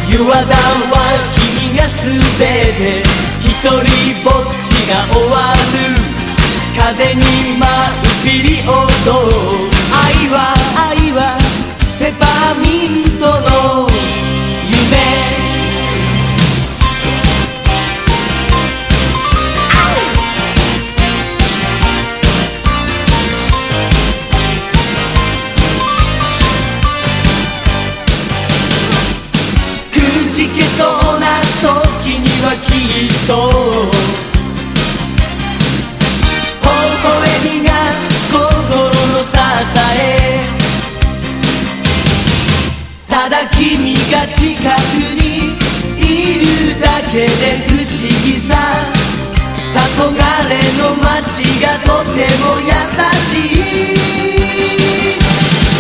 湯和田は君が全て、一人ぼっちが終わる。風に舞うピリオド、愛はペパーミントの夢。くじけそうな時にはきっとただ君が近くにいるだけで不思議さ。黄昏の街がとても優しい。